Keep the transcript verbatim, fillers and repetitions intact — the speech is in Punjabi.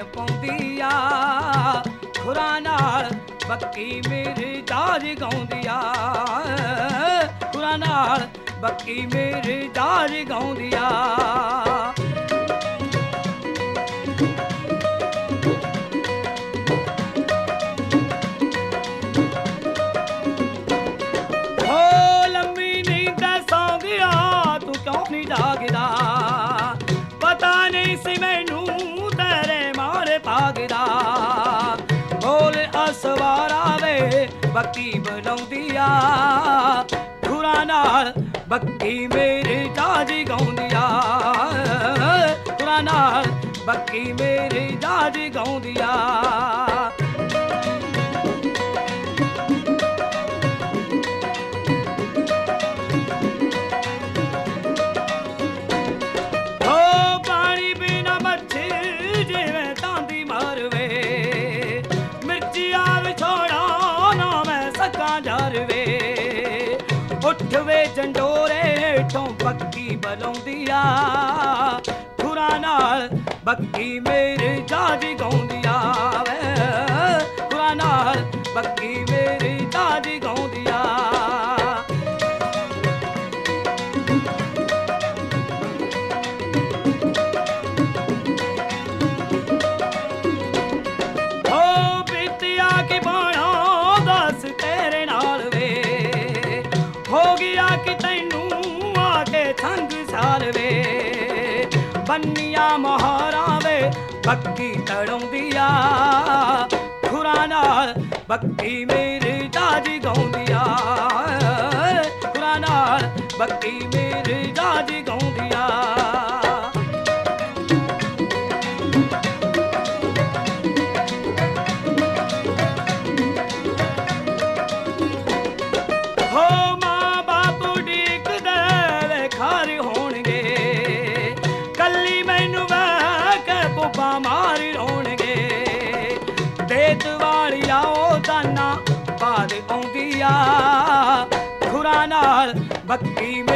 ਪਾਉਂਦੀ ਆ, ਖੁਰਾਂ ਨਾਲ ਬੱਕੀ ਮੇਰੇ ਜਾਜ ਗਾਉਂਦੀ ਆ, ਖੁਰਾਂ ਨਾਲ ਬੱਕੀ ਮੇਰੇ ਜਾਜ ਗਾਉਂਦੀ ਆ। ਹੋ ਲੰਮੀ ਨੀਂਦ ਸੌਂ ਗਿਆ ਤੂੰ ਕਿਉਂ ਨਹੀਂ ਜਾਗਦਾ, ਪਤਾ ਨਹੀਂ ਸੀ ਮੈਨੂੰ ਤੇਰੇ ਮਾਰੇ ਭਾਗਦਾ। ਬੋਲ ਅਸਵਾਰਾ ਵੇ ਬੱਕੀ ਬੁਲਾਉਂਦੀ ਆ, ਖੁਰਾਂ ਨਾਲ ਬੱਕੀ ਮੇਰੇ ਜਾਜ ਗਾਉਂਦੀ ਆ, ਖੁਰਾਂ ਨਾਲ ਬੱਕੀ ਮੇਰੇ ਜਾਜ ਗਾਉਂਦੀ ਆ। ਹੋ ਪਾਣੀ ਬਿਨਾ ਮੱਛੀ ਜਿਵੇਂ ਤਾਂਦੀ ਮਾਰਵੇ, ਮਿਰਚੀਆਂ ਵਿਛੋੜਾ ਨਾ ਮੈਂ ਸਕਾਂ ਜਰਵੇ। ਉੱਠ ਵੇ ਜੰਡੋਰੇ ਹੇਠੋਂ ਬੱਕੀ ਬੁਲਾਉਂਦੀ ਆ, ਖੁਰਾਂ ਨਾਲ ਬੱਕੀ ਮੇਰੇ ਜਾਜ ਗਾਉਂਦੀ ਆ ਵੇ, ਖੁਰਾਂ ਨਾਲ ਬੱਕੀ ਮੇਰੇ ਜਾਜ ਗਾਉਂਦੀ ਆ। ਹੋ ਬੀਤਿਆ ਕੀ ਬਾਣਾ ਦੱਸ ਤੇਰੇ ਨਾਲ ਵੇ, ਹੋ ਗਿਆ ਕਿ ਤੈਨੂੰ ਆ ਕੇ ਸੰਗ ਸਾਲ ਵੇ। ਬੰਨੀਆਂ ਮੋਹਰਾਂ ਵੇ ਬੱਕੀ ਤੜਾਉਂਦੀ ਆ, ਖੁਰਾਂ ਨਾਲ ਬੱਕੀ ਮੇਰੇ ਜਾਜ ਗਾਉਂਦੀ ਆ, ਖੁਰਾਂ ਨਾਲ ਬੱਕੀ ਮੇਰੇ ਜਾਜ ਗਾਉਂਦੀ ਆ। ਹੋ ਮਾਂ ਬਾਪ ਉਡੀਕਦੇ ਵੇ ਘਰ ਹੋਣਗੇ, ਕੱਲੀ ਮੈਨੂੰ ਵੇ ਕੇ ਪੁੱਪਾ ਮਾਰੀ ਰੋਣਗੇ। ਦੇਤ ਵਾਲੀਆ ਉਹ ਦਾਨਾ ਬਾਦ ਆਉਂਦੀ ਆ, ਖੁਰਾਂ ਨਾਲ ਬੱਕੀ